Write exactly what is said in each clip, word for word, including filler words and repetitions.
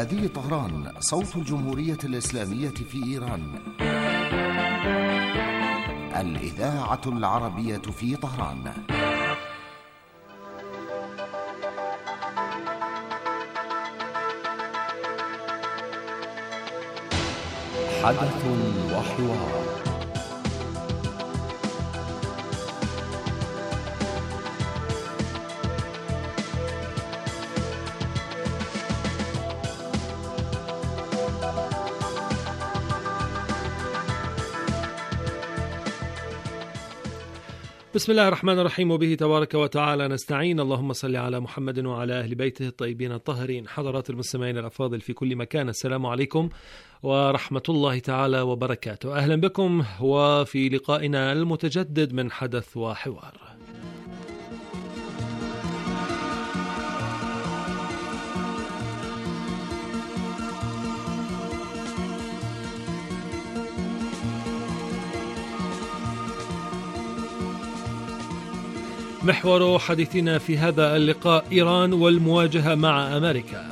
هذه طهران، صوت الجمهورية الإسلامية في إيران. الإذاعة العربية في طهران. حدث وحوار. بسم الله الرحمن الرحيم، وبه تبارك وتعالى نستعين. اللهم صل على محمد وعلى أهل بيته الطيبين الطاهرين. حضرات المستمعين الأفاضل في كل مكان، السلام عليكم ورحمة الله تعالى وبركاته. أهلا بكم وفي لقائنا المتجدد من حدث وحوار. محور حديثنا في هذا اللقاء إيران والمواجهة مع أمريكا.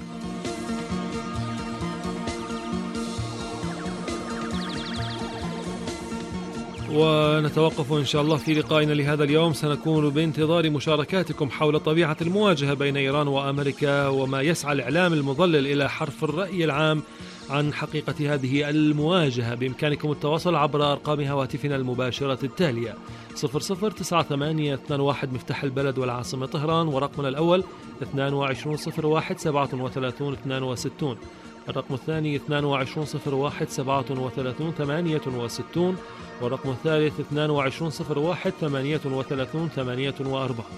ونتوقف إن شاء الله في لقائنا لهذا اليوم. سنكون بانتظار مشاركاتكم حول طبيعة المواجهة بين إيران وأمريكا، وما يسعى الإعلام المضلل إلى حرف الرأي العام عن حقيقة هذه المواجهة. بإمكانكم التواصل عبر أرقام هواتفنا المباشرة التالية: صفر صفر تسعة ثمانية اثنان واحد مفتاح البلد والعاصمة طهران، ورقمنا الأول اثنان وعشرين صفر واحد سبعة وثلاثين اثنان وستين، الرقم الثاني اثنان وعشرين صفر واحد سبعة وثلاثين ثمانية وستين، والرقم الثالث اثنان وعشرين صفر واحد ثمانية وثلاثين ثمانية وأربعين.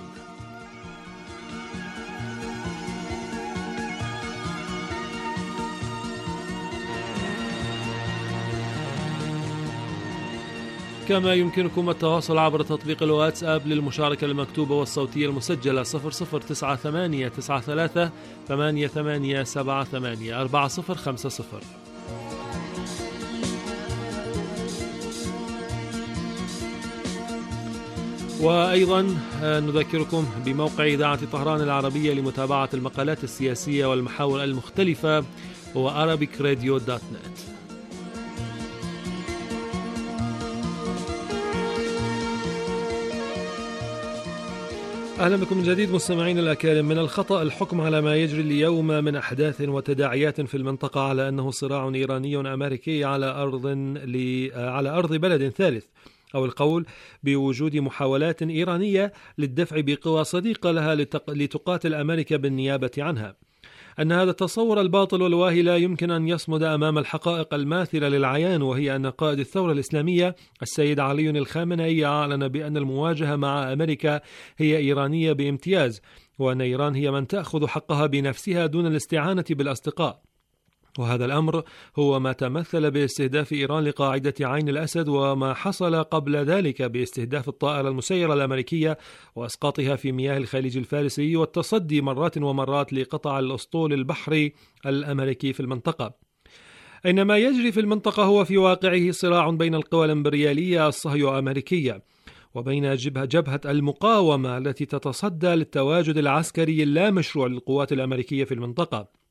كما يمكنكم التواصل عبر تطبيق الواتساب للمشاركة المكتوبة والصوتية المسجلة صفر صفر تسعة ثمانية تسعة ثلاثة ثمانية ثمانية سبعة ثمانية أربعة صفر خمسة صفر. وأيضا نذكركم بموقع إذاعة طهران العربية لمتابعة المقالات السياسية والمحاور المختلفة، هو arabic radio dot net. أهلا بكم من جديد مستمعين الأكارم. من الخطأ الحكم على ما يجري اليوم من أحداث وتداعيات في المنطقة على أنه صراع إيراني أمريكي على أرض ل... على أرض بلد ثالث، أو القول بوجود محاولات إيرانية للدفع بقوى صديقة لها لتق... لتقاتل أمريكا بالنيابة عنها. أن هذا التصور الباطل والواهي لا يمكن أن يصمد أمام الحقائق الماثلة للعيان، وهي أن قائد الثورة الإسلامية السيد علي الخامنئي أعلن بأن المواجهة مع أمريكا هي إيرانية بامتياز، وأن إيران هي من تأخذ حقها بنفسها دون الاستعانة بالأصدقاء. وهذا الأمر هو ما تمثل باستهداف إيران لقاعدة عين الأسد، وما حصل قبل ذلك باستهداف الطائرة المسيرة الأمريكية وأسقاطها في مياه الخليج الفارسي، والتصدي مرات ومرات لقطع الأسطول البحري الأمريكي في المنطقة. أين ما يجري في المنطقة هو في واقعه صراع بين القوى الإمبريالية الصهيو أمريكية وبين جبهة, جبهة المقاومة التي تتصدى للتواجد العسكري اللامشروع للقوات الأمريكية في المنطقة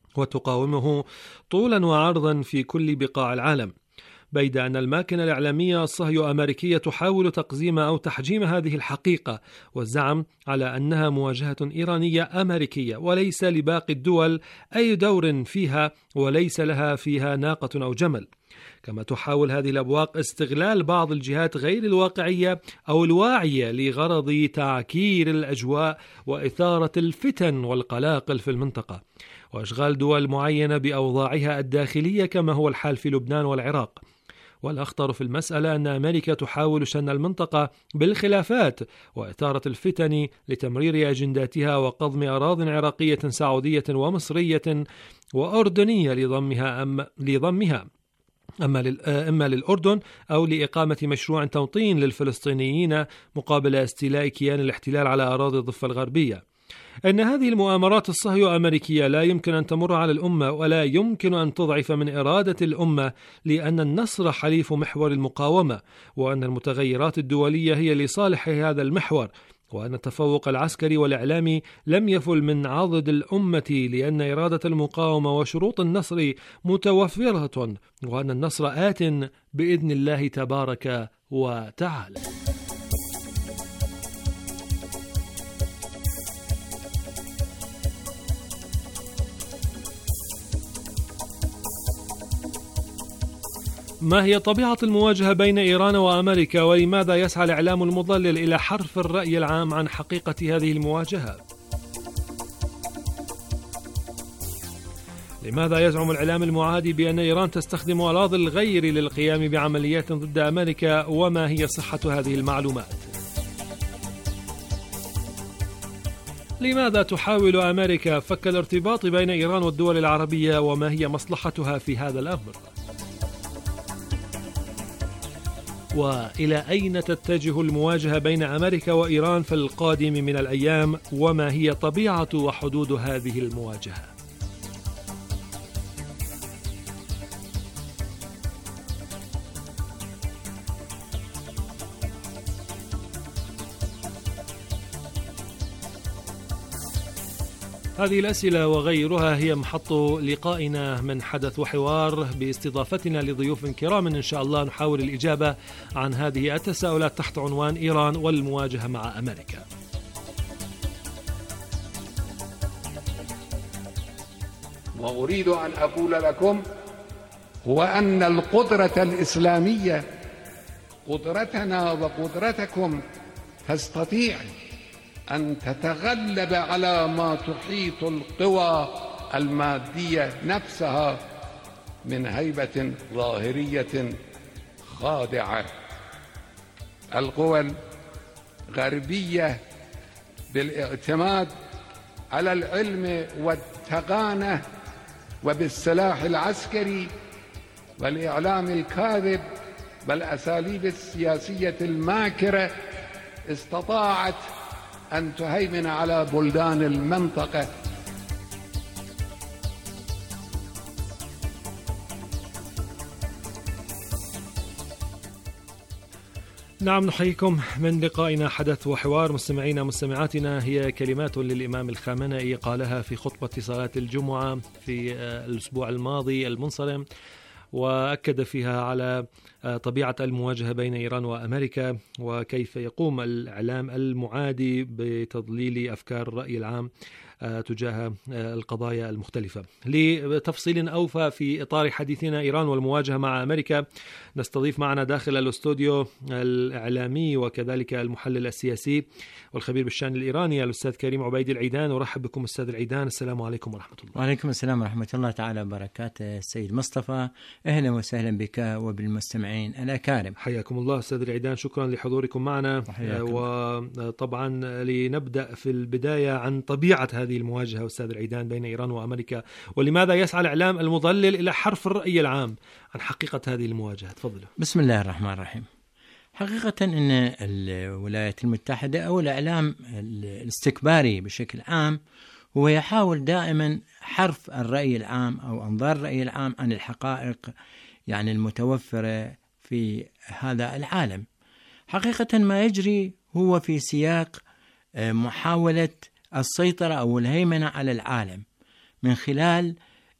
وتقاومه طولا وعرضا في كل بقاع العالم. بيد أن الماكنة الإعلامية الصهيو أمريكية تحاول تقزيم أو تحجيم هذه الحقيقة والزعم على أنها مواجهة إيرانية أمريكية وليس لباقي الدول أي دور فيها، وليس لها فيها ناقة أو جمل. كما تحاول هذه الأبواق استغلال بعض الجهات غير الواقعية أو الواعية لغرض تعكير الأجواء وإثارة الفتن والقلاقل في المنطقة، وإشغال دول معينة بأوضاعها الداخلية كما هو الحال في لبنان والعراق. والأخطر في المسألة أن أمريكا تحاول شن المنطقة بالخلافات وإثارة الفتن لتمرير أجنداتها وقضم أراضٍ عراقية سعودية ومصرية وأردنية لضمها أم لضمها أما, لل... أما للأردن أو لإقامة مشروع توطين للفلسطينيين مقابل استيلاء كيان الاحتلال على أراضي الضفة الغربية. أن هذه المؤامرات الصهيو أمريكية لا يمكن أن تمر على الأمة، ولا يمكن أن تضعف من إرادة الأمة، لأن النصر حليف محور المقاومة، وأن المتغيرات الدولية هي لصالح هذا المحور، وأن التفوق العسكري والإعلامي لم يفل من عضد الأمة، لأن إرادة المقاومة وشروط النصر متوفرة، وأن النصر آت بإذن الله تبارك وتعالى. ما هي طبيعة المواجهة بين إيران وأمريكا، ولماذا يسعى الإعلام المضلل إلى حرف الرأي العام عن حقيقة هذه المواجهة؟ لماذا يزعم الإعلام المعادي بأن إيران تستخدم أراضي الغير للقيام بعمليات ضد أمريكا، وما هي صحة هذه المعلومات؟ لماذا تحاول أمريكا فك الارتباط بين إيران والدول العربية، وما هي مصلحتها في هذا الأمر؟ وإلى أين تتجه المواجهة بين أمريكا وإيران في القادم من الأيام، وما هي طبيعة وحدود هذه المواجهة؟ هذه الأسئلة وغيرها هي محط لقائنا من حدث وحوار، باستضافتنا لضيوف كرام إن شاء الله نحاول الإجابة عن هذه التساؤلات تحت عنوان إيران والمواجهة مع أمريكا. وأريد أن أقول لكم هو أن القدرة الإسلامية قدرتنا وقدرتكم تستطيع أن تتغلب على ما تحيط القوى المادية نفسها من هيبة ظاهرية خادعة. القوى الغربية بالاعتماد على العلم والتقانة وبالسلاح العسكري والإعلام الكاذب والأساليب السياسية الماكرة استطاعت أن تهيمن على بلدان المنطقة. نعم، نحييكم من لقائنا حدث وحوار. مستمعينا مستمعاتنا، هي كلمات للإمام الخامنئي قالها في خطبة صلاة الجمعة في الأسبوع الماضي المنصرم، وأكد فيها على طبيعة المواجهة بين إيران وأمريكا، وكيف يقوم الإعلام المعادي بتضليل أفكار الرأي العام تجاه القضايا المختلفة. لتفصيل أوفى في إطار حديثنا إيران والمواجهة مع أمريكا، نستضيف معنا داخل الاستوديو الإعلامي وكذلك المحلل السياسي والخبير بالشأن الإيراني الأستاذ كريم عبيد العيدان. ورحب بكم أستاذ العيدان، السلام عليكم ورحمة الله. وعليكم السلام ورحمة الله تعالى وبركاته. السيد مصطفى، أهلا وسهلا بك وبالمستمعين الأكارم. حياكم الله أستاذ العيدان، شكرا لحضوركم معنا. وطبعا لنبدأ في البداية عن طبيعة هذه المواجهة أستاذ العيدان بين إيران وأمريكا، ولماذا يسعى الإعلام المضلل إلى حرف الرأي العام عن حقيقة هذه المواجهة. تفضلوا. بسم الله الرحمن الرحيم. حقيقة أن الولايات المتحدة أو الإعلام الاستكباري بشكل عام هو يحاول دائما حرف الرأي العام أو أنظار الرأي العام عن الحقائق يعني المتوفرة في هذا العالم. حقيقة ما يجري هو في سياق محاولة السيطرة أو الهيمنة على العالم من خلال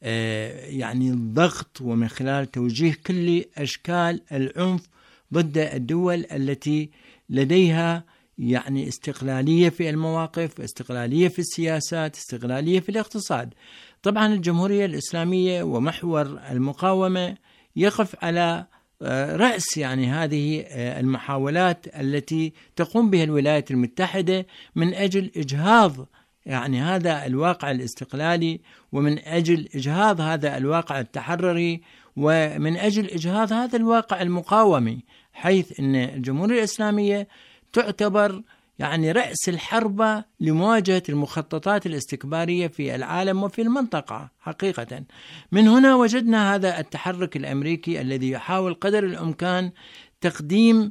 يعني الضغط ومن خلال توجيه كل أشكال العنف ضد الدول التي لديها يعني استقلالية في المواقف، استقلالية في السياسات، استقلالية في الاقتصاد. طبعا الجمهورية الإسلامية ومحور المقاومة يقف على رأس يعني هذه المحاولات التي تقوم بها الولايات المتحدة من أجل إجهاض يعني هذا الواقع الاستقلالي، ومن أجل إجهاض هذا الواقع التحرري، ومن أجل إجهاض هذا الواقع المقاومي، حيث أن الجمهورية الإسلامية تعتبر يعني رأس الحربة لمواجهة المخططات الاستكبارية في العالم وفي المنطقة. حقيقة من هنا وجدنا هذا التحرك الأمريكي الذي يحاول قدر الإمكان تقديم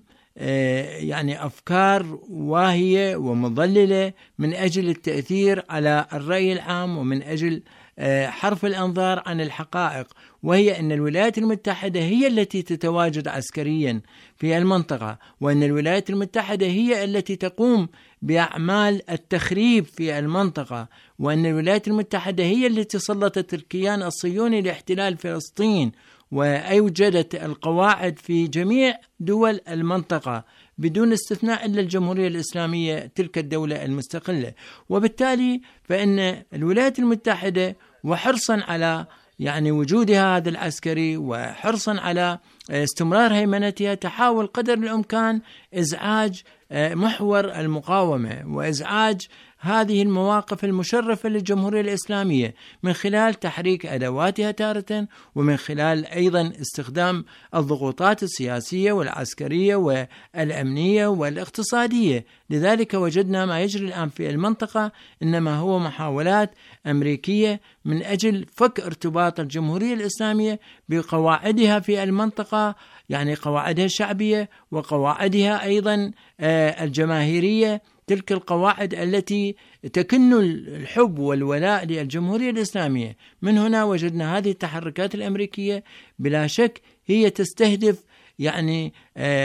يعني أفكار واهية ومضللة من أجل التأثير على الرأي العام، ومن أجل حرف الأنظار عن الحقائق، وهي أن الولايات المتحدة هي التي تتواجد عسكريا في المنطقة، وأن الولايات المتحدة هي التي تقوم بأعمال التخريب في المنطقة، وأن الولايات المتحدة هي التي سلطت الكيان الصهيوني لاحتلال فلسطين، وأوجدت القواعد في جميع دول المنطقة بدون استثناء إلا الجمهورية الإسلامية تلك الدولة المستقلة. وبالتالي فإن الولايات المتحدة وحرصا على يعني وجودها هذا العسكري وحرصا على استمرار هيمنتها تحاول قدر الإمكان إزعاج محور المقاومة وإزعاج هذه المواقف المشرفة للجمهورية الإسلامية من خلال تحريك أدواتها تارة، ومن خلال أيضا استخدام الضغوطات السياسية والعسكرية والأمنية والاقتصادية. لذلك وجدنا ما يجري الآن في المنطقة إنما هو محاولات أمريكية من أجل فك ارتباط الجمهورية الإسلامية بقواعدها في المنطقة، يعني قواعدها الشعبية وقواعدها أيضا الجماهيرية، تلك القواعد التي تكن الحب والولاء للجمهورية الإسلامية. من هنا وجدنا هذه التحركات الأمريكية بلا شك هي تستهدف يعني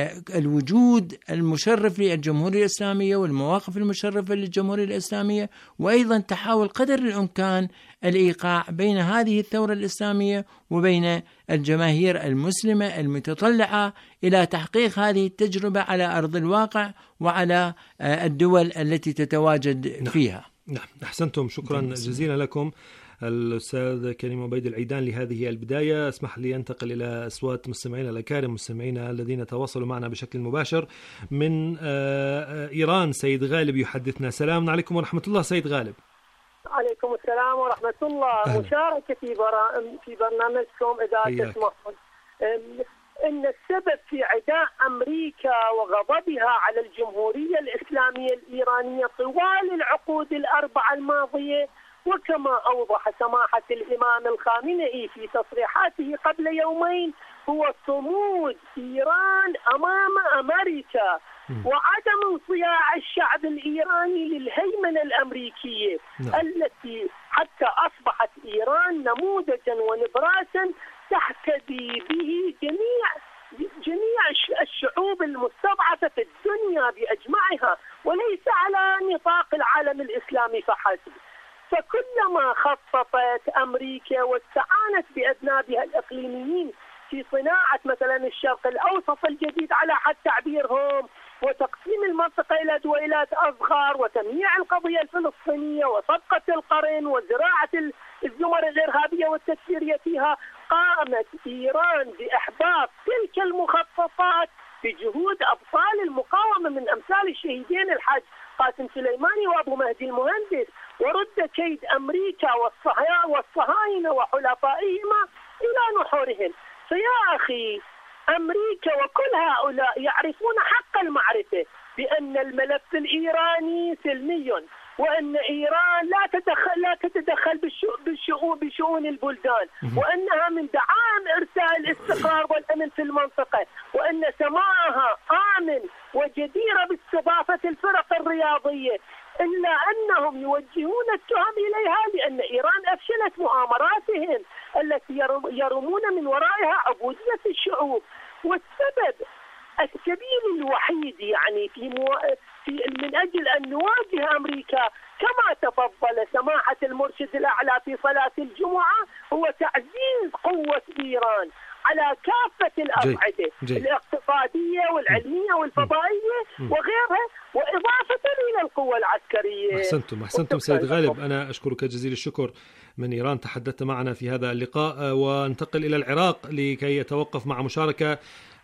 الوجود المشرف للجمهورية الإسلامية والمواقف المشرفة للجمهورية الإسلامية، وأيضا تحاول قدر الإمكان الإيقاع بين هذه الثورة الإسلامية وبين الجماهير المسلمة المتطلعة إلى تحقيق هذه التجربة على أرض الواقع وعلى الدول التي تتواجد فيها. نعم، أحسنتم، شكرا جزيلا لكم الأستاذ كريم عبيد العيدان لهذه البداية. اسمح لي أنتقل إلى أصوات مستمعينا الأكارم، مستمعينا الذين تواصلوا معنا بشكل مباشر من إيران. سيد غالب يحدثنا. سلام عليكم ورحمة الله سيد غالب. عليكم السلام ورحمة الله. أهلا. مشاركتي في برنامجكم إذا تسمحون، إن السبب في عداء أمريكا وغضبها على الجمهورية الإسلامية الإيرانية طوال العقود الأربعة الماضية، وكما أوضح سماحة الإمام الخامنئي في تصريحاته قبل يومين، هو صمود إيران أمام أمريكا وعدم انصياع الشعب الإيراني للهيمنة الأمريكية التي حتى أصبحت إيران نموذجا ونبراسا تحتذي به جميع جميع الشعوب المستضعفة في الدنيا بأجمعها، وليس على نطاق العالم الإسلامي فحسب. فكلما خططت أمريكا واستعانت بأذنابها الإقليميين في صناعة مثلا الشرق الأوسط الجديد على حد تعبيرهم، وتقسيم المنطقة إلى دويلات أصغر، وتمييع القضية الفلسطينية وصفقة القرن وزراعة الزمر الإرهابية والتكفيرية فيها، قامت إيران بإحباط تلك المخططات بجهود أبطال المقاومة من أمثال الشهيدين الحاج قاسم سليماني وأبو مهدي المهندس، ورد كيد أمريكا والصهاينة وحلفائهما إلى نحورهم. فيا أخي، أمريكا وكل هؤلاء يعرفون حق المعرفة بأن الملف الإيراني سلمي، وأن إيران لا تتدخل لا تتدخل بالشؤون بشؤون البلدان، وأنها من دعائم إرساء الاستقرار والأمن في المنطقة، وأن سماعها آمن وجديرة باستضافة الفرق الرياضية، إلا أنهم يوجهون التهم إليها لأن إيران أفشلت مؤامراتهم التي يرمون من ورائها عبودية الشعوب. والسبب السبيل الوحيد يعني في, مو... في من أجل أن نواجه أمريكا كما تفضل سماحة المرشد الأعلى في صلاة الجمعة هو تعزيز قوة إيران على كافة الأبعدة الاقتصادية والعلمية والفضائية وغيرها، وإضافة إلى القوة العسكرية. أحسنتم أحسنتم سيد غالب، أنا أشكرك جزيل الشكر. من إيران تحدثت معنا في هذا اللقاء، وانتقل إلى العراق لكي يتوقف مع مشاركة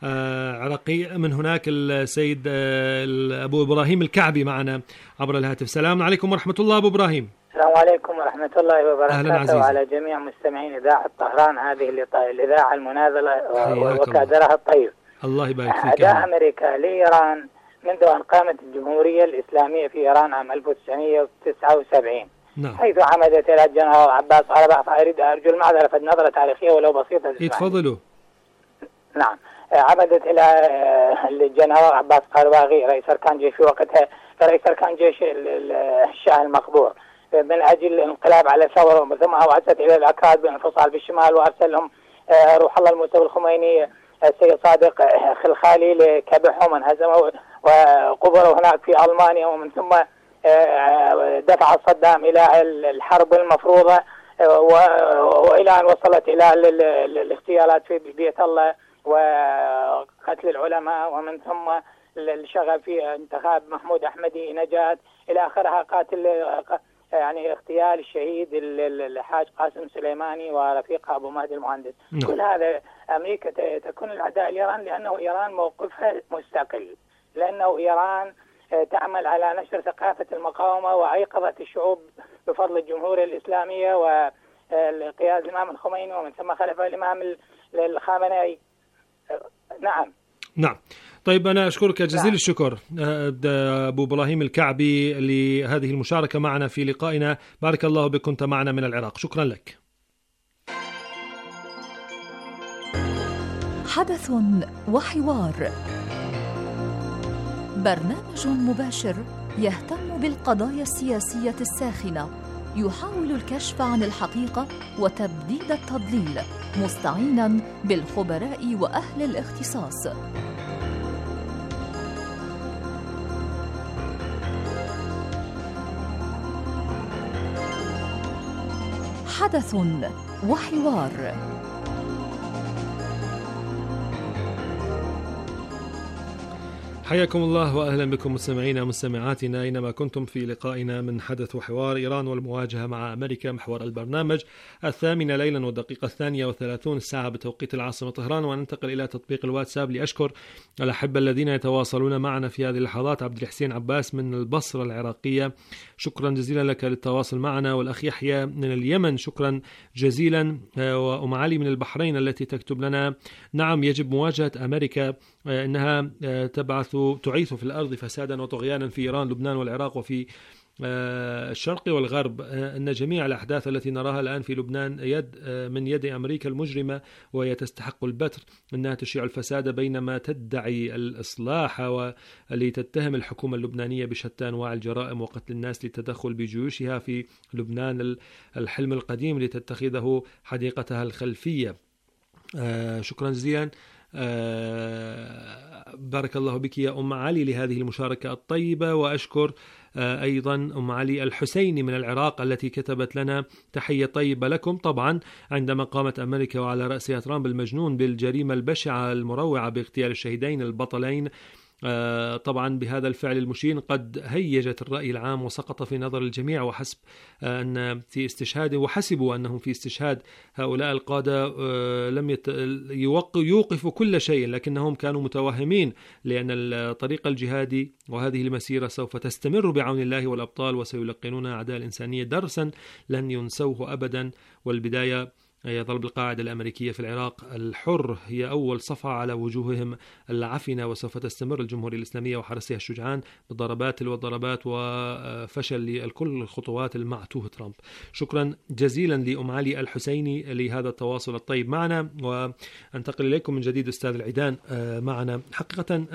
عراقية من هناك السيد أبو إبراهيم الكعبي معنا عبر الهاتف. سلام عليكم ورحمة الله أبو إبراهيم. السلام عليكم ورحمة الله وبركاته وعلى جميع مستمعين إذاعة طهران، هذه الإذاعة المناذلة وكادرها الطيب. الله يبارك فيك. أداء أمريكا لإيران منذ أن قامت الجمهورية الإسلامية في إيران عام ألف وتسعمائة وتسعة وسبعين، نعم. حيث عمدت إلى الجنرال عباس قرباغي، فأريد أرجو المعذرة في نظرة تاريخية ولو بسيطة. يتفضلوا. نعم، عمدت إلى الجنرال عباس قرباغي رئيس أركان جيش في وقتها، رئيس أركان جيش الشاه المقبور من أجل الانقلاب على ثورة، ثم أوعزت إلى الأكراد بالانفصال بالشمال، وأرسل لهم روح الله الموسوي الخميني السيد صادق خلخالي لكبحهم وانهزموا وقبروا هناك في ألمانيا، ومن ثم دفع صدام إلى الحرب المفروضة، وإلى أن وصلت إلى الاغتيالات في بيت الله وقتل العلماء، ومن ثم الشغب في انتخاب محمود أحمدي نجاة إلى آخرها، قاتل يعني اغتيال الشهيد الحاج قاسم سليماني ورفيقه أبو مهدي المهندس. م. كل هذا أمريكا تكون الأعداء لإيران، لأنه إيران موقفها مستقل، لأنه إيران تعمل على نشر ثقافة المقاومة وأيقظة الشعوب بفضل الجمهورية الإسلامية والقيادة الإمام الخميني، ومن ثم خلفه الإمام الخامنئي. نعم نعم. طيب أنا أشكرك جزيل نعم. الشكر أبو إبراهيم الكعبي لهذه المشاركة معنا في لقائنا. بارك الله بك، كنت معنا من العراق، شكرا لك. حدث وحوار، برنامج مباشر يهتم بالقضايا السياسية الساخنة، يحاول الكشف عن الحقيقة وتبديد التضليل، مستعينا بالخبراء وأهل الاختصاص. حدث وحوار. حياكم الله وأهلا بكم مستمعينا ومستمعاتنا أينما كنتم في لقائنا من حدث وحوار، إيران والمواجهة مع أمريكا، محور البرنامج الثامنة ليلا والدقيقة الثانية وثلاثون الساعة بتوقيت العاصمة طهران. وننتقل إلى تطبيق الواتساب لأشكر الأحبة الذين يتواصلون معنا في هذه اللحظات. عبد الحسين عباس من البصرة العراقية، شكرا جزيلا لك للتواصل معنا. والأخ يحيى من اليمن، شكرا جزيلا. وأم علي من البحرين التي تكتب لنا: نعم يجب مواجهة أمريكا، إنها تبعث تعيث في الأرض فسادا وطغيانا في إيران، لبنان والعراق وفي الشرق والغرب. أن جميع الأحداث التي نراها الآن في لبنان يد من يد أمريكا المجرمة، وهي تستحق البتر، أنها تشيع الفساد بينما تدعي الإصلاح، ولتتهم الحكومة اللبنانية بشتى أنواع الجرائم وقتل الناس للتدخل بجيوشها في لبنان، الحلم القديم لتتخذه حديقتها الخلفية. شكرا جزيلا. آه بارك الله بك يا أم علي لهذه المشاركة الطيبة. وأشكر آه أيضا أم علي الحسيني من العراق التي كتبت لنا: تحية طيبة لكم. طبعا عندما قامت أمريكا وعلى رأسها ترامب المجنون بالجريمة البشعة المروعة باغتيال الشهيدين البطلين، آه طبعا بهذا الفعل المشين قد هيجت الرأي العام وسقط في نظر الجميع، وحسب آه أن في استشهاد وحسبوا أنهم في استشهاد هؤلاء القادة آه لم يت... يوقفوا كل شيء، لكنهم كانوا متوهمين، لأن الطريق الجهادي وهذه المسيرة سوف تستمر بعون الله والأبطال، وسيلقنون أعداء الإنسانية درسا لن ينسوه أبدا. والبداية يظل بالقاعدة الأمريكية في العراق الحر هي أول صفعة على وجوههم العفنة، وسوف تستمر الجمهورية الإسلامية وحرسها الشجعان بالضربات والضربات وفشل لكل الخطوات المعتوه ترامب. شكرا جزيلا لأم علي الحسيني لهذا التواصل الطيب معنا. وأنتقل إليكم من جديد أستاذ العيدان معنا. حقيقة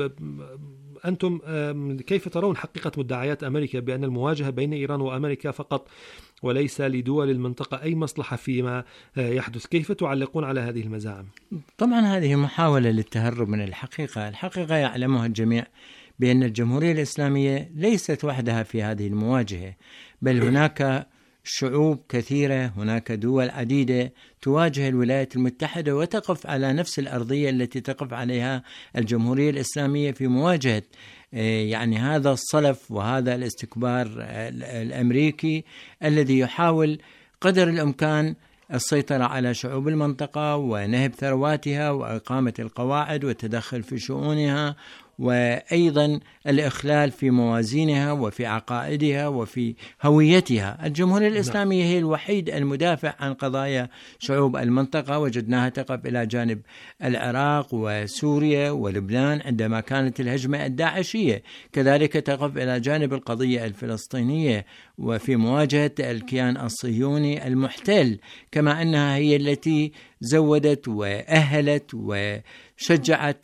أنتم كيف ترون حقيقة مدعيات أمريكا بأن المواجهة بين إيران وأمريكا فقط وليس لدول المنطقة أي مصلحة فيما يحدث؟ كيف تعلقون على هذه المزاعم؟ طبعا هذه محاولة للتهرب من الحقيقة. الحقيقة يعلمها الجميع بأن الجمهورية الإسلامية ليست وحدها في هذه المواجهة، بل هناك شعوب كثيرة، هناك دول عديدة تواجه الولايات المتحدة وتقف على نفس الأرضية التي تقف عليها الجمهورية الإسلامية في مواجهة يعني هذا الصلف وهذا الاستكبار الأمريكي الذي يحاول قدر الإمكان السيطرة على شعوب المنطقة ونهب ثرواتها وإقامة القواعد والتدخل في شؤونها، وأيضا الإخلال في موازينها وفي عقائدها وفي هويتها. الجمهورية الإسلامية هي الوحيد المدافع عن قضايا شعوب المنطقة، وجدناها تقف إلى جانب العراق وسوريا ولبنان عندما كانت الهجمة الداعشية، كذلك تقف إلى جانب القضية الفلسطينية وفي مواجهة الكيان الصهيوني المحتل، كما أنها هي التي زودت وأهلت وشجعت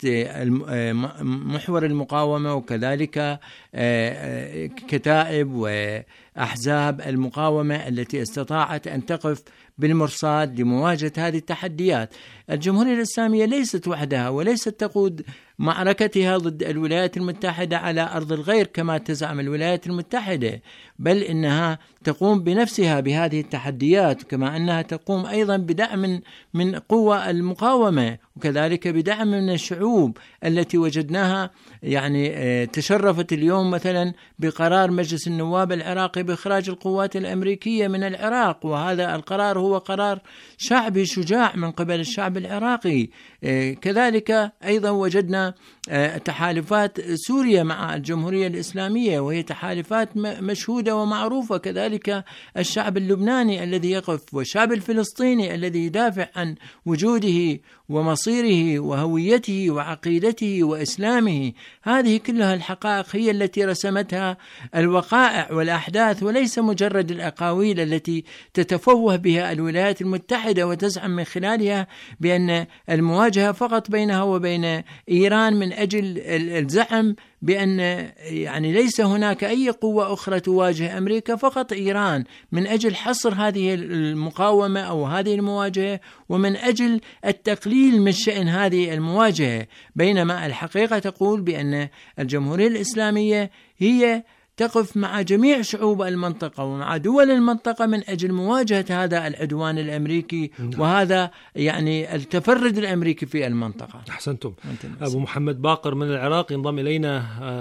محور المقاومة، وكذلك كتائب أحزاب المقاومة التي استطاعت أن تقف بالمرصاد لمواجهة هذه التحديات. الجمهورية الإسلامية ليست وحدها وليست تقود معركتها ضد الولايات المتحدة على أرض الغير كما تزعم الولايات المتحدة، بل إنها تقوم بنفسها بهذه التحديات، كما أنها تقوم أيضا بدعم من قوى المقاومة، وكذلك بدعم من الشعوب التي وجدناها يعني تشرفت اليوم مثلا بقرار مجلس النواب العراقي بإخراج القوات الأمريكية من العراق، وهذا القرار هو قرار شعبي شجاع من قبل الشعب العراقي. كذلك أيضا وجدنا تحالفات سوريا مع الجمهورية الإسلامية، وهي تحالفات مشهودة ومعروفة. كذلك الشعب اللبناني الذي يقف، والشعب الفلسطيني الذي يدافع عن وجوده ومصيره وهويته وعقيدته وإسلامه. هذه كلها الحقائق هي التي رسمتها الوقائع والأحداث، وليس مجرد الأقاويل التي تتفوه بها الولايات المتحدة وتزعم من خلالها بأن المواجهة فقط بينها وبين إيران من أجل الزعم بأن يعني ليس هناك أي قوة أخرى تواجه أمريكا، فقط إيران، من أجل حصر هذه المقاومة أو هذه المواجهة، ومن أجل التقليل من شأن هذه المواجهة. بينما الحقيقة تقول بأن الجمهورية الإسلامية هي تقف مع جميع شعوب المنطقة ومع دول المنطقة من أجل مواجهة هذا العدوان الأمريكي وهذا يعني التفرد الأمريكي في المنطقة. أحسنتم. أبو محمد باقر من العراق ينضم إلينا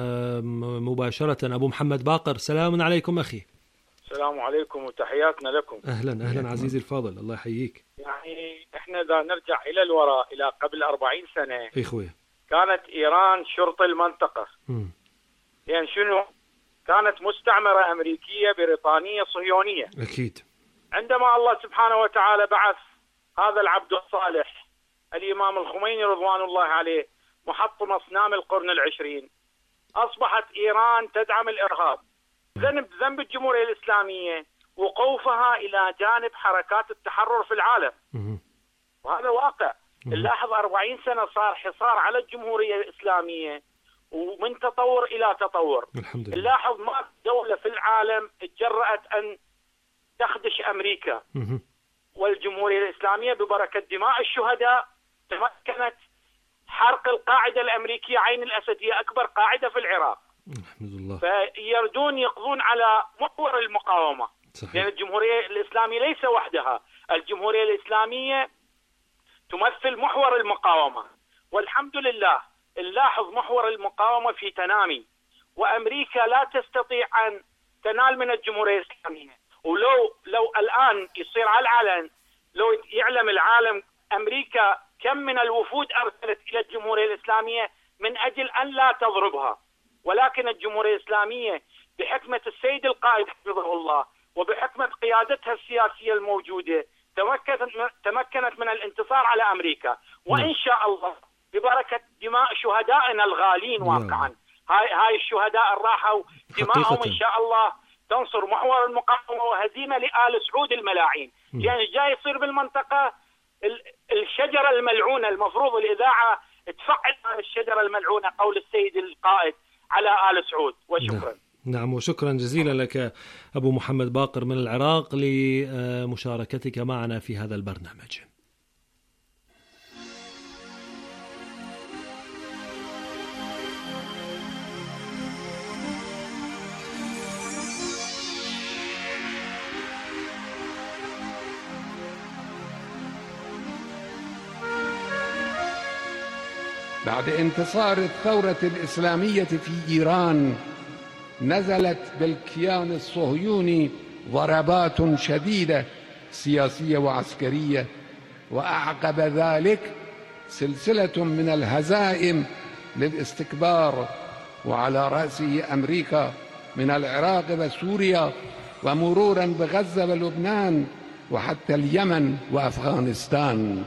مباشرة. أبو محمد باقر، سلام عليكم أخي. السلام عليكم وتحياتنا لكم. أهلا أهلا عزيزي الفاضل، الله يحييك. يعني إحنا إذا نرجع إلى الوراء إلى قبل أربعين سنة إخوة كانت إيران شرط المنطقة. م. يعني شنو؟ كانت مستعمرة أمريكية بريطانية صهيونية. أكيد. عندما الله سبحانه وتعالى بعث هذا العبد الصالح الإمام الخميني رضوان الله عليه محطم أصنام القرن العشرين، أصبحت إيران تدعم الإرهاب. ذنب ذنب الجمهورية الإسلامية وقوفها إلى جانب حركات التحرر في العالم. م- وهذا واقع. نلاحظ أربعين سنة صار حصار على الجمهورية الإسلامية، ومن تطور إلى تطور. الحمد لله. نلاحظ ما دولة في العالم تجرأت أن تخدش أمريكا. م- والجمهورية الإسلامية ببركة دماء الشهداء تمكنت حرق القاعدة الأمريكية عين الأسد، هي أكبر قاعدة في العراق. الحمد لله. فيردون يقضون على محور المقاومة. صحيح. لأن الجمهورية الإسلامية ليس وحدها، الجمهورية الإسلامية تمثل محور المقاومة، والحمد لله نلاحظ محور المقاومة في تنامي، وأمريكا لا تستطيع أن تنال من الجمهورية الإسلامية. ولو لو الآن يصير على العلن، لو يعلم العالم أمريكا كم من الوفود أرسلت إلى الجمهورية الإسلامية من أجل أن لا تضربها، ولكن الجمهورية الإسلامية بحكمة السيد القائد حفظه الله وبحكمة قيادتها السياسية الموجودة تمكنت تمكنت من الانتصار على أمريكا، وإن شاء الله ببركة دماء شهدائنا الغالين واقعا. هاي هاي الشهداء الراحوا دماءهم إن شاء الله تنصر محور المقاومة وهزيمة لآل سعود الملاعين. يعني جاي يصير بالمنطقة الشجرة الملعونة، المفروض الإذاعة تفعل الشجرة الملعونة قول السيد القائد على آل سعود. وشكرا. نعم، وشكرا جزيلا لك أبو محمد باقر من العراق لمشاركتك معنا في هذا البرنامج. بعد انتصار الثورة الإسلامية في إيران نزلت بالكيان الصهيوني ضربات شديدة سياسية وعسكرية، وأعقب ذلك سلسلة من الهزائم للاستكبار، وعلى رأسه أمريكا من العراق وسوريا ومرورا بغزة ولبنان وحتى اليمن وأفغانستان.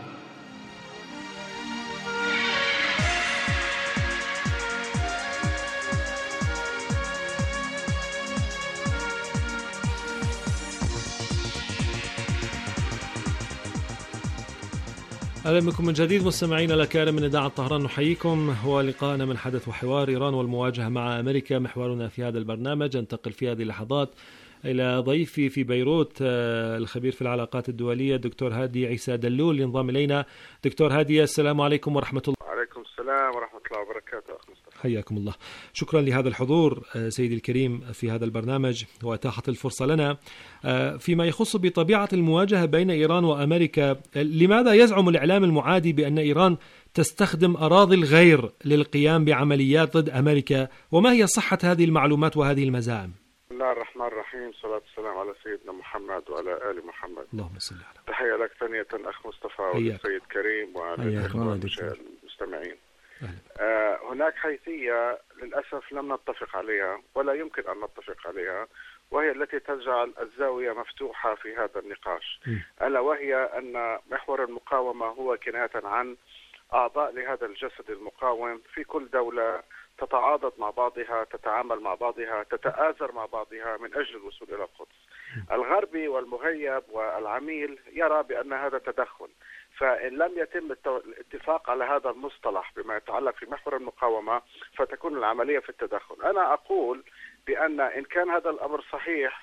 أهلا بكم من جديد مستمعينا الأكارم من إذاعة طهران، نحييكم. هو لقاءنا من حدث وحوار إيران والمواجهة مع أمريكا محورنا في هذا البرنامج. ننتقل في هذه اللحظات إلى ضيفي في بيروت الخبير في العلاقات الدولية الدكتور هادي عيسى دلول ينضم إلينا. دكتور هادي، السلام عليكم ورحمة الله. وعليكم السلام ورحمة الله وبركاته. أخ مصطفى، حياكم الله. شكرا لهذا الحضور سيدي الكريم في هذا البرنامج وإتاحة الفرصة لنا فيما يخص بطبيعة المواجهة بين إيران وأمريكا. لماذا يزعم الإعلام المعادي بأن إيران تستخدم أراضي الغير للقيام بعمليات ضد أمريكا، وما هي صحة هذه المعلومات وهذه المزاعم؟ بسم الله الرحمن الرحيم، صلاة والسلام على سيدنا محمد وعلى آل محمد. اللهم صل على. تحية لك ثانية أخ مصطفى والسيد كريم وعلى المستمعين. آه هناك حيثية للأسف لم نتفق عليها ولا يمكن أن نتفق عليها، وهي التي تجعل الزاوية مفتوحة في هذا النقاش، ألا وهي أن محور المقاومة هو كناية عن أعضاء لهذا الجسد المقاوم في كل دولة تتعاضد مع بعضها، تتعامل مع بعضها، تتآزر مع بعضها من أجل الوصول إلى القدس. الغربي والمهيب والعميل يرى بأن هذا تدخل، فإن لم يتم الاتفاق على هذا المصطلح بما يتعلق في محور المقاومة فتكون العملية في التدخل. أنا أقول بأن إن كان هذا الأمر صحيح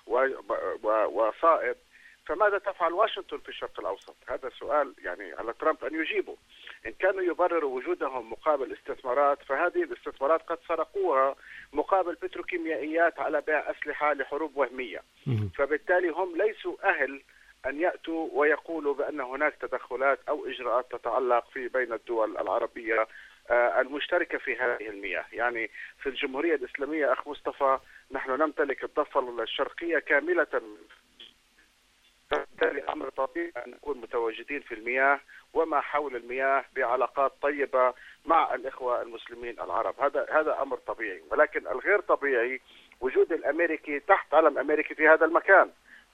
وصائب فماذا تفعل واشنطن في الشرق الأوسط؟ هذا سؤال يعني على ترامب أن يجيبه. إن كانوا يبرروا وجودهم مقابل استثمارات، فهذه الاستثمارات قد سرقوها مقابل بتروكيميائيات على بيع أسلحة لحروب وهمية، فبالتالي هم ليسوا أهل أن يأتوا ويقولوا بأن هناك تدخلات أو إجراءات تتعلق في بين الدول العربية المشتركة في هذه المياه. يعني في الجمهورية الإسلامية أخ مصطفى نحن نمتلك الضفة الشرقية كاملة، بالتالي أمر طبيعي أن نكون متواجدين في المياه وما حول المياه بعلاقات طيبة مع الإخوة المسلمين العرب. هذا هذا أمر طبيعي، ولكن الغير طبيعي وجود الأمريكي تحت علم أمريكي في هذا المكان.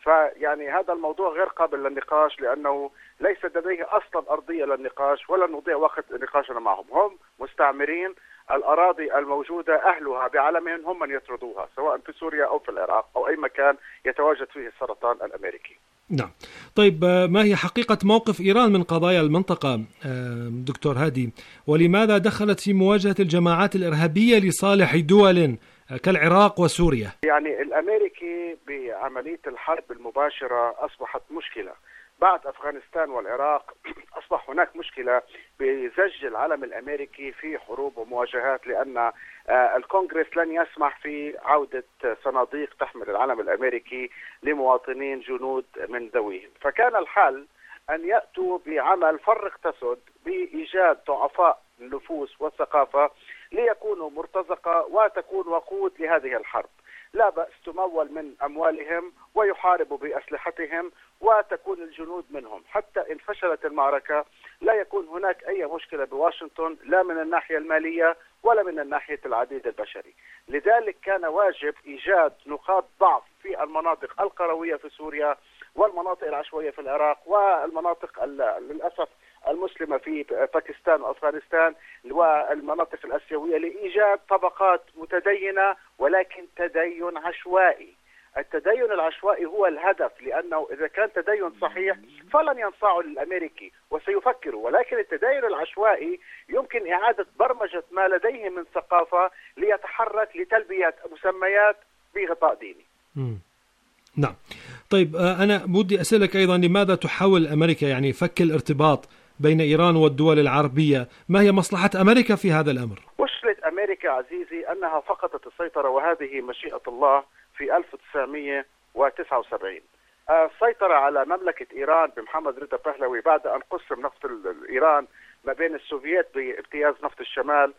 فيعني هذا الموضوع غير قابل للنقاش، لأنه ليس لديه أصلا أرضية للنقاش ولا نضيع وقت نقاشنا معهم. هم مستعمرين، الأراضي الموجودة أهلها بعلمهم هم من يطردوها، سواء في سوريا أو في العراق أو أي مكان يتواجد فيه السرطان الأمريكي. نعم. طيب ما هي حقيقة موقف إيران من قضايا المنطقة دكتور هادي، ولماذا دخلت في مواجهة الجماعات الإرهابية لصالح دول كالعراق وسوريا؟ يعني الأمريكي بعملية الحرب المباشرة أصبحت مشكلة. بعد أفغانستان والعراق أصبح هناك مشكلة بزج العلم الأمريكي في حروب ومواجهات، لأن الكونغرس لن يسمح في عودة صناديق تحمل العلم الأمريكي لمواطنين جنود من ذويهم. فكان الحل أن يأتوا بعمل فرق تسد بإيجاد ضعفاء النفوس والثقافة ليكونوا مرتزقة وتكون وقود لهذه الحرب. لا بأس تمول من أموالهم ويحاربوا بأسلحتهم وتكون الجنود منهم، حتى إن فشلت المعركة لا يكون هناك أي مشكلة بواشنطن لا من الناحية المالية ولا من الناحية العديد البشري. لذلك كان واجب إيجاد نقاط ضعف في المناطق القروية في سوريا والمناطق العشوائية في العراق والمناطق للأسف المسلمة في باكستان وأفغانستان والمناطق الآسيوية لإيجاد طبقات متدينة، ولكن تدين عشوائي. التدين العشوائي هو الهدف، لأنه إذا كان تدين صحيح فلن ينصاع للأمريكي وسيفكروا، ولكن التدين العشوائي يمكن إعادة برمجة ما لديه من ثقافة ليتحرك لتلبية مسميات بغطاء ديني. مم. نعم. طيب أنا بدي أسألك أيضا، لماذا تحاول أمريكا يعني فك الارتباط بين إيران والدول العربية؟ ما هي مصلحة أمريكا في هذا الأمر؟ وصلت أمريكا عزيزي أنها فقدت السيطرة، وهذه مشيئة الله في ألف وتسعمئة وتسعة وسبعين. السيطرة على مملكة إيران بمحمد رضا بهلوي بعد أن قسم نفط إيران ما بين السوفييت بامتياز نفط الشمال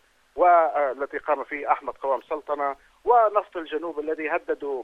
والذي قام فيه أحمد قوام سلطنة، ونفط الجنوب الذي هددوا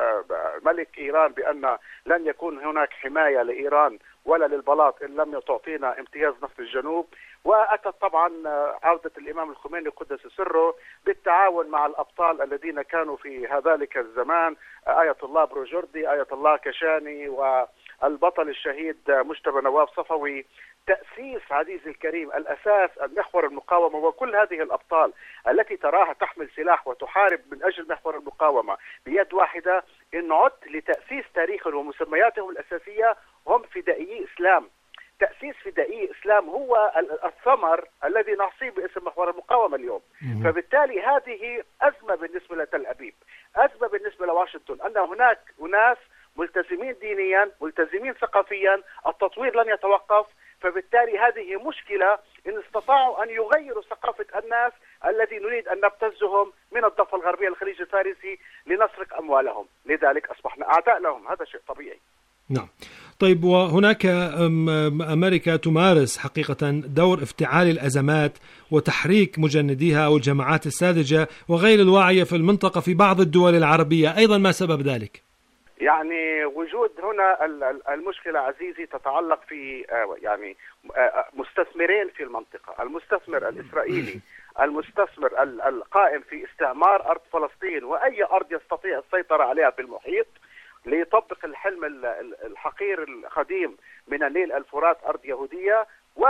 ملك إيران بأن لن يكون هناك حماية لإيران ولا للبلاط إن لم تعطينا امتياز نفط الجنوب. وأتت طبعا عودة الإمام الخميني قدس سره بالتعاون مع الأبطال الذين كانوا في ذلك الزمان، آية الله بروجردي، آية الله كشاني، والبطل الشهيد مجتبى نواب صفوي. تأسيس عزيزي الكريم الأساس المحور المقاومة، وكل هذه الأبطال التي تراها تحمل سلاح وتحارب من أجل محور المقاومة بيد واحدة، إن عدت لتأسيس تاريخهم ومسمياتهم الأساسية هم فدائي إسلام. تأسيس فدائي إسلام هو الثمر الذي نحصيه باسم محور المقاومة اليوم. فبالتالي هذه أزمة بالنسبة لتل أبيب، أزمة بالنسبة على واشنطن أن هناك أناس ملتزمين دينيا ملتزمين ثقافيا، التطوير لن يتوقف. فبالتالي هذه مشكلة إن استطاعوا أن يغيروا ثقافة الناس الذي نريد أن نبتزهم من الضفة الغربية للخليج الفارسي لنسرق أموالهم، لذلك أصبحنا أعداء لهم. هذا شيء طبيعي. نعم. طيب، وهناك أمريكا تمارس حقيقة دور افتعال الأزمات وتحريك مجنديها أو الجماعات الساذجة وغير الواعية في المنطقة في بعض الدول العربية أيضا، ما سبب ذلك؟ يعني وجود هنا المشكلة عزيزي تتعلق في يعني مستثمرين في المنطقة، المستثمر الإسرائيلي، المستثمر القائم في استعمار أرض فلسطين وأي أرض يستطيع السيطرة عليها في المحيط ليطبق الحلم الحقير القديم من النيل الفرات أرض يهودية،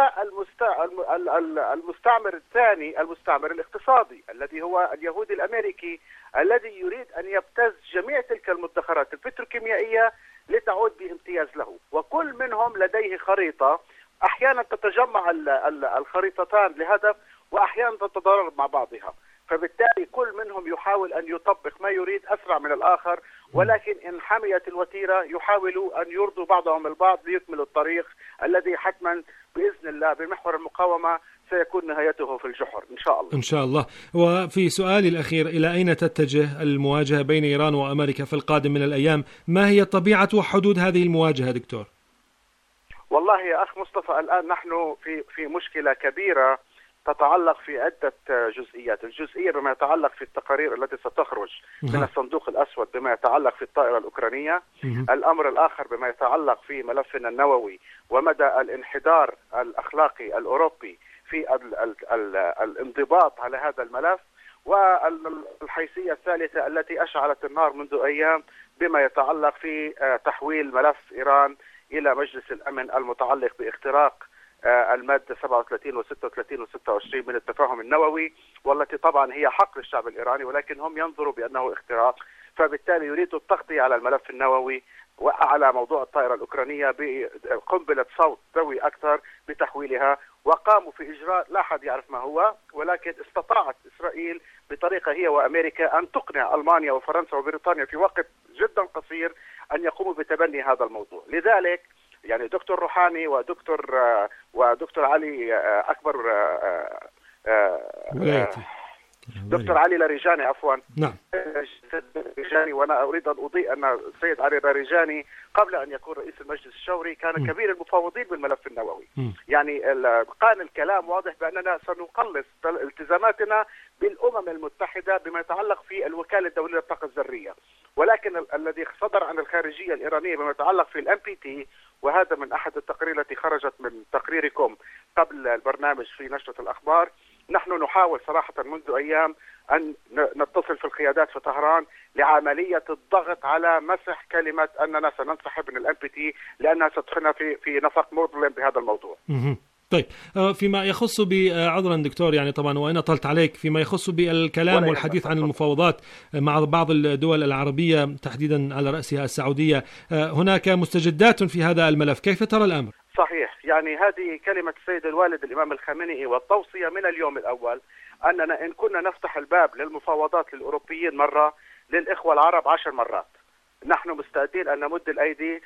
والمستعمر الثاني المستعمر الاقتصادي الذي هو اليهودي الأمريكي الذي يريد أن يبتز جميع تلك المدخرات البتروكيميائية لتعود بامتياز له. وكل منهم لديه خريطة، أحيانا تتجمع الخريطتان لهدف وأحيانا تتضارب مع بعضها، فبالتالي كل منهم يحاول أن يطبق ما يريد أسرع من الآخر، ولكن إن حميت الوتيرة يحاولوا أن يرضوا بعضهم البعض ليكملوا الطريق الذي حتما بإذن الله بمحور المقاومة سيكون نهايته في الجحر إن شاء الله. إن شاء الله. وفي سؤالي الأخير، إلى أين تتجه المواجهة بين إيران وأمريكا في القادم من الأيام؟ ما هي طبيعة وحدود هذه المواجهة دكتور؟ والله يا أخ مصطفى، الآن نحن في في مشكلة كبيرة تتعلق في عدة جزئيات. الجزئية بما يتعلق في التقارير التي ستخرج من الصندوق الأسود بما يتعلق في الطائرة الأوكرانية. الأمر الآخر بما يتعلق في ملفنا النووي ومدى الانحدار الأخلاقي الأوروبي في ال ال ال الانضباط على هذا الملف. والحيثية الثالثة التي أشعلت النار منذ أيام بما يتعلق في تحويل ملف إيران إلى مجلس الأمن المتعلق باختراق المادة سبعة وثلاثين وستة وثلاثين وستة وعشرين من التفاهم النووي، والتي طبعا هي حق للشعب الإيراني، ولكن هم ينظروا بأنه اختراق. فبالتالي يريدوا التغطية على الملف النووي وعلى موضوع الطائرة الأوكرانية بقنبلة صوت ذوي أكثر بتحويلها، وقاموا في إجراء لا أحد يعرف ما هو، ولكن استطاعت إسرائيل بطريقة هي وأمريكا أن تقنع ألمانيا وفرنسا وبريطانيا في وقت جدا قصير أن يقوموا بتبني هذا الموضوع. لذلك يعني دكتور روحاني ودكتور ودكتور علي أكبر دكتور علي لاريجاني عفوا نعم لاريجاني، وانا اريد ان اضيء ان السيد علي لاريجاني قبل ان يكون رئيس المجلس الشوري كان م. كبير المفوضين بالملف النووي. م. يعني كان الكلام واضح باننا سنقلص التزاماتنا بالامم المتحده بما يتعلق في الوكاله الدوليه للطاقه الذريه، ولكن ال- الذي صدر عن الخارجيه الايرانيه بما يتعلق في الام بي تي، وهذا من احد التقارير التي خرجت من تقريركم قبل البرنامج في نشرة الأخبار. نحن نحاول صراحة منذ أيام أن نتصل في القيادات في طهران لعملية الضغط على مسح كلمة أننا سننسحب من الام بي تي لأنها ستدخلنا في في نفق مظلم بهذا الموضوع. طيب، فيما يخص بعذرا دكتور يعني طبعا وإن طلت عليك، فيما يخص بالكلام والحديث عن المفاوضات مع بعض الدول العربية تحديدا على رأسها السعودية، هناك مستجدات في هذا الملف، كيف ترى الأمر؟ صحيح، يعني هذه كلمة السيد الوالد الإمام الخامنئي والتوصية من اليوم الأول أننا إن كنا نفتح الباب للمفاوضات للأوروبيين مرة للإخوة العرب عشر مرات. نحن مستعدين أن نمد الأيدي،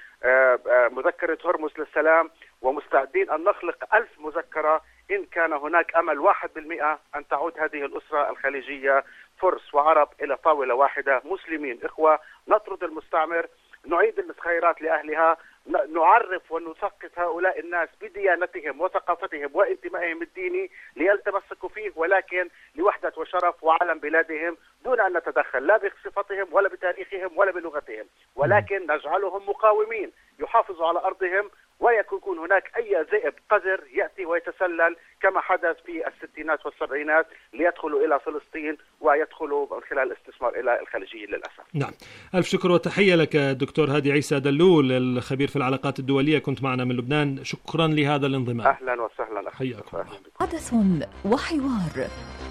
مذكرة هرمز للسلام، ومستعدين أن نخلق ألف مذكرة إن كان هناك أمل واحد بالمئة أن تعود هذه الأسرة الخليجية فرس وعرب إلى طاولة واحدة، مسلمين إخوة، نطرد المستعمر، نعيد الخيرات لأهلها، نعرف ونثقف هؤلاء الناس بديانتهم وثقافتهم وانتمائهم الديني ليتمسكوا فيه، ولكن لوحدة وشرف وعلم بلادهم دون أن نتدخل لا بصفتهم ولا بتاريخهم ولا بلغتهم، ولكن نجعلهم مقاومين يحافظوا على أرضهم، ويكون هناك أي ذئب قذر يأتي ويتسلل كما حدث في الستينات والسبعينات ليدخلوا إلى فلسطين ويدخلوا من خلال الاستثمار إلى الخليجيين للأسف. نعم، ألف شكر وتحية لك دكتور هادي عيسى دلول الخبير في العلاقات الدولية، كنت معنا من لبنان، شكرا لهذا الانضمام. أهلا وسهلا. حياكم. حدث وحوار.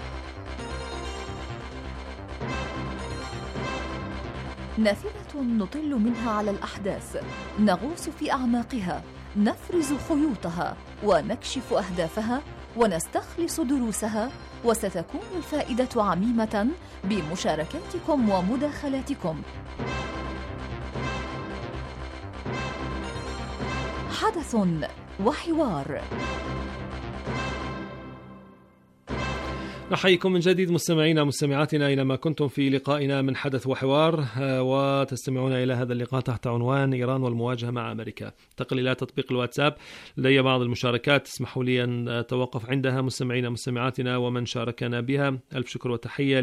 نافذة نطل منها على الأحداث، نغوص في أعماقها، نفرز خيوطها ونكشف أهدافها ونستخلص دروسها وستكون الفائدة عميمة بمشاركاتكم ومداخلاتكم. حدث وحوار. نحييكم من جديد مستمعينا مستمعاتنا أينما كنتم في لقائنا من حدث وحوار، وتستمعون إلى هذا اللقاء تحت عنوان إيران والمواجهة مع أمريكا. انتقل إلى تطبيق الواتساب، لدي بعض المشاركات اسمحوا لي أن أتوقف عندها. مستمعينا مستمعاتنا ومن شاركنا بها، ألف شكر وتحية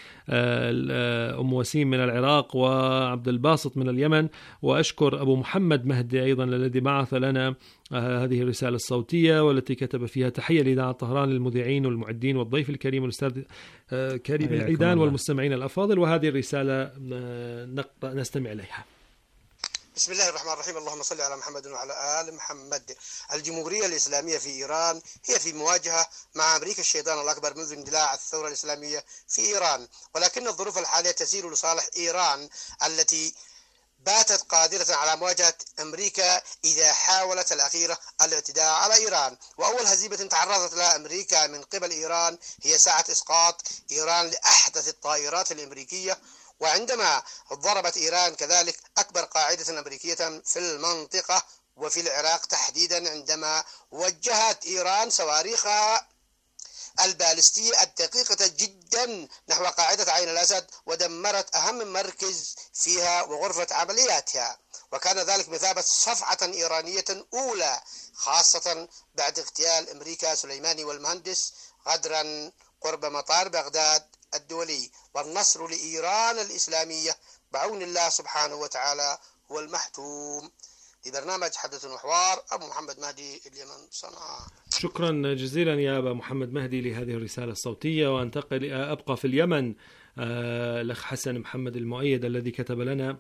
لأم وسيم من العراق وعبد الباسط من اليمن، وأشكر أبو محمد مهدي أيضا الذي بعث لنا هذه الرسالة الصوتية والتي كتب فيها تحية لإذاعة طهران للمذيعين والمعدين والضيف الكريم الأستاذ كريم العيدان والمستمعين الأفاضل. وهذه الرسالة نستمع إليها. بسم الله الرحمن الرحيم. اللهم صل على محمد وعلى آل محمد. الجمهورية الإسلامية في إيران هي في مواجهة مع أمريكا الشيطان الأكبر منذ اندلاع الثورة الإسلامية في إيران، ولكن الظروف الحالية تسير لصالح إيران التي باتت قادرة على مواجهة أمريكا إذا حاولت الأخيرة الاعتداء على إيران. وأول هزيمة تعرضت لها أمريكا من قبل إيران هي ساعة إسقاط إيران لأحدث الطائرات الأمريكية، وعندما ضربت إيران كذلك أكبر قاعدة أمريكية في المنطقة وفي العراق تحديدا، عندما وجهت إيران صواريخها البالستية الدقيقة جدا نحو قاعدة عين الأسد ودمرت أهم مركز فيها وغرفة عملياتها، وكان ذلك مثابة صفعة إيرانية أولى، خاصة بعد اغتيال أمريكا سليماني والمهندس غدرا قرب مطار بغداد الدولي. والنصر لإيران الإسلامية بعون الله سبحانه وتعالى هو المحتوم. لبرنامج حدث وحوار، أبو محمد مهدي، اليمن، صنعاء. شكرا جزيلا يا أبا محمد مهدي لهذه الرسالة الصوتية. وانتقل أبقى في اليمن، الأخ حسن محمد المؤيد الذي كتب لنا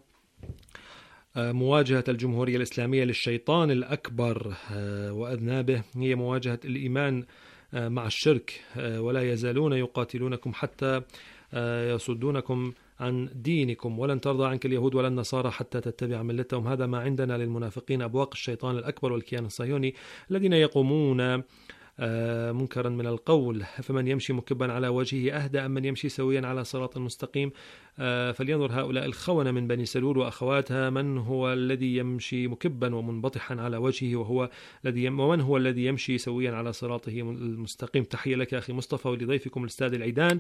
مواجهة الجمهورية الإسلامية للشيطان الأكبر وأذنابه هي مواجهة الإيمان مع الشرك، ولا يزالون يقاتلونكم حتى يصدونكم عن دينكم، ولن ترضى عنك اليهود ولا النصارى حتى تتبع ملتهم. هذا ما عندنا للمنافقين أبواق الشيطان الأكبر والكيان الصهيوني الذين يقومون منكرا من القول. فمن يمشي مكبا على وجهه أهدى أم من يمشي سويا على صراط مستقيم؟ فلينظر هؤلاء الخونة من بني سلول وأخواتها من هو الذي يمشي مكبا ومنبطحا على وجهه وهو الذي ومن هو الذي يمشي سويا على صراطه المستقيم. تحية لك أخي مصطفى ولضيفكم الأستاذ العيدان.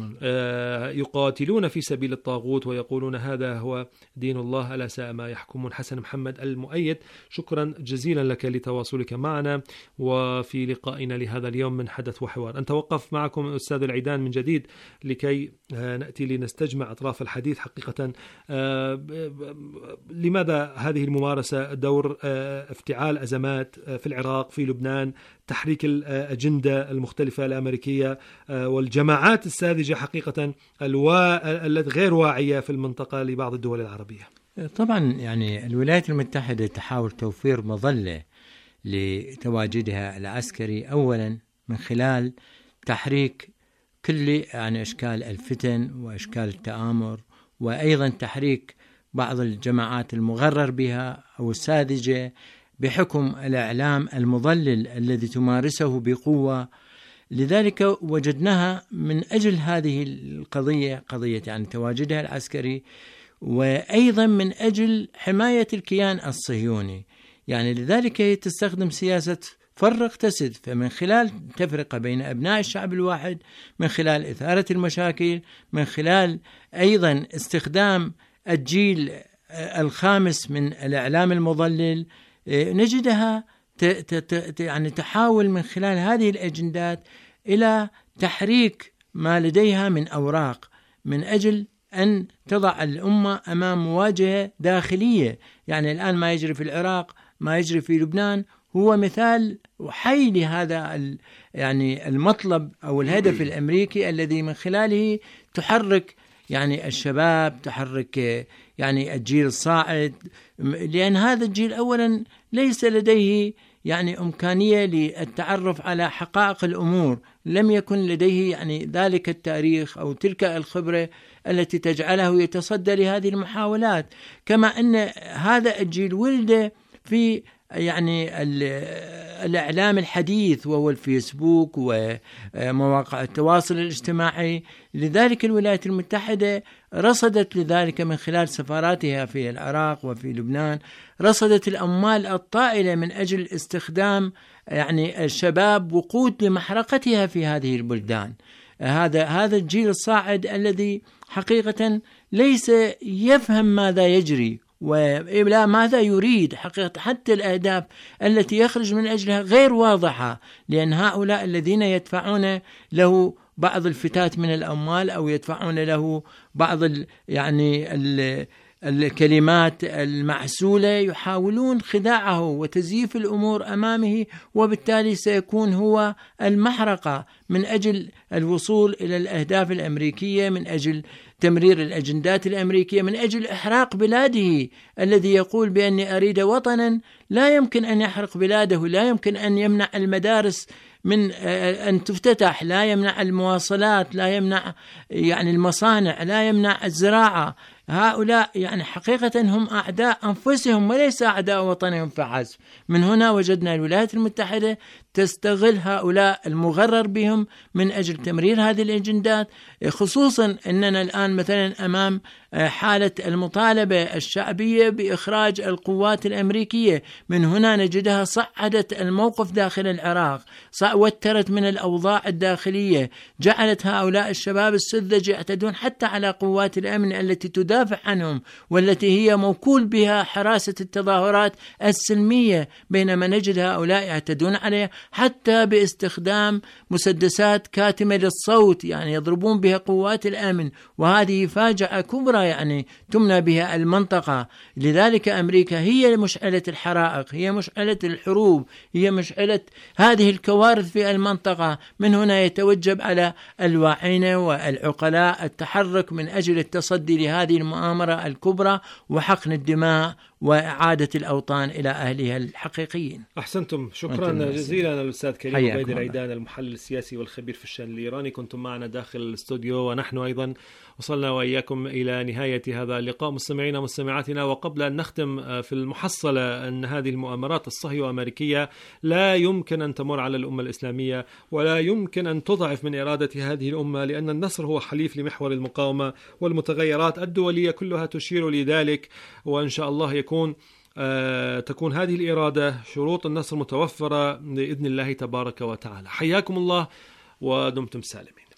يقاتلون في سبيل الطاغوت ويقولون هذا هو دين الله، ألا ساء ما يحكمون. حسن محمد المؤيد، شكرا جزيلا لك لتواصلك معنا وفي لقائنا لهذا اليوم من حدث وحوار. أن توقف معكم أستاذ العيدان من جديد لكي نأتي لنستجمع أطراف الحديث. حقيقة لماذا هذه الممارسة؟ دور افتعال أزمات في العراق، في لبنان، تحريك الأجندة المختلفة الأمريكية والجماعات الساذجة حقيقة التي غير واعية في المنطقة لبعض الدول العربية. طبعا يعني الولايات المتحدة تحاول توفير مظلة لتواجدها العسكري، أولا من خلال تحريك كل يعني أشكال الفتن وأشكال التآمر، وأيضا تحريك بعض الجماعات المغرر بها أو الساذجة بحكم الإعلام المضلل الذي تمارسه بقوة. لذلك وجدناها من أجل هذه القضية، قضية يعني تواجدها العسكري، وأيضا من أجل حماية الكيان الصهيوني. يعني لذلك هي تستخدم سياسة فرق تسد، فمن خلال تفرقة بين أبناء الشعب الواحد، من خلال إثارة المشاكل، من خلال أيضا استخدام الجيل الخامس من الإعلام المضلل، نجدها يعني تحاول من خلال هذه الأجندات إلى تحريك ما لديها من أوراق من أجل أن تضع الأمة أمام مواجهة داخلية. يعني الآن ما يجري في العراق، ما يجري في لبنان، هو مثال حي لهذا يعني المطلب أو الهدف الأمريكي الذي من خلاله تحرك يعني الشباب، تحرك يعني الجيل الصاعد، لأن هذا الجيل أولا ليس لديه يعني إمكانية للتعرف على حقائق الأمور، لم يكن لديه يعني ذلك التاريخ أو تلك الخبرة التي تجعله يتصدى لهذه المحاولات. كما أن هذا الجيل ولد في يعني الإعلام الحديث وهو الفيسبوك ومواقع التواصل الاجتماعي. لذلك الولايات المتحدة رصدت لذلك من خلال سفاراتها في العراق وفي لبنان، رصدت الأموال الطائلة من أجل استخدام يعني الشباب وقود لمحرقتها في هذه البلدان. هذا هذا الجيل الصاعد الذي حقيقة ليس يفهم ماذا يجري ولا ماذا يريد حقيقة، حتى الأهداف التي يخرج من أجلها غير واضحة، لأن هؤلاء الذين يدفعون له بعض الفتات من الأموال أو يدفعون له بعض ال يعني ال الكلمات المعسولة يحاولون خداعه وتزييف الأمور أمامه، وبالتالي سيكون هو المحرقة من أجل الوصول إلى الأهداف الأمريكية، من أجل تمرير الأجندات الأمريكية، من أجل إحراق بلاده. الذي يقول بأني أريد وطنا لا يمكن أن يحرق بلاده، لا يمكن أن يمنع المدارس من أن تفتتح، لا يمنع المواصلات، لا يمنع يعني المصانع، لا يمنع الزراعة. هؤلاء يعني حقيقة هم أعداء أنفسهم وليس أعداء وطنهم فحسب. من هنا وجدنا الولايات المتحدة تستغل هؤلاء المغرر بهم من أجل تمرير هذه الأجندات، خصوصا أننا الآن مثلا أمام حالة المطالبة الشعبية بإخراج القوات الأمريكية. من هنا نجدها صعدت الموقف داخل العراق، وترت من الأوضاع الداخلية، جعلت هؤلاء الشباب السذج يعتدون حتى على قوات الأمن التي تدافع عنهم والتي هي موكول بها حراسة التظاهرات السلمية، بينما نجد هؤلاء يعتدون عليها حتى باستخدام مسدسات كاتمة للصوت، يعني يضربون بها قوات الأمن، وهذه فاجعة كبرى يعني تمنى بها المنطقة. لذلك أمريكا هي مشعلة الحرائق، هي مشعلة الحروب، هي مشعلة هذه الكوارث في المنطقة. من هنا يتوجب على الواعين والعقلاء التحرك من أجل التصدي لهذه المؤامرة الكبرى وحقن الدماء وإعادة الأوطان إلى أهلها الحقيقيين. أحسنتم، شكرا جزيلا الأستاذ كريم عبيد العيدان، المحلل السياسي والخبير في الشأن الإيراني، كنتم معنا داخل الاستوديو، ونحن أيضا وصلنا وإياكم إلى نهاية هذا اللقاء. مستمعينا مستمعاتنا، وقبل أن نختم في المحصلة أن هذه المؤامرات الصهيونية أمريكية لا يمكن أن تمر على الأمة الإسلامية، ولا يمكن أن تضعف من إرادة هذه الأمة، لأن النصر هو حليف لمحور المقاومة، والمتغيرات الدولية كلها تشير لذلك. وإن شاء الله يكون آه تكون هذه الإرادة، شروط النصر متوفرة بإذن الله تبارك وتعالى. حياكم الله ودمتم سالمين.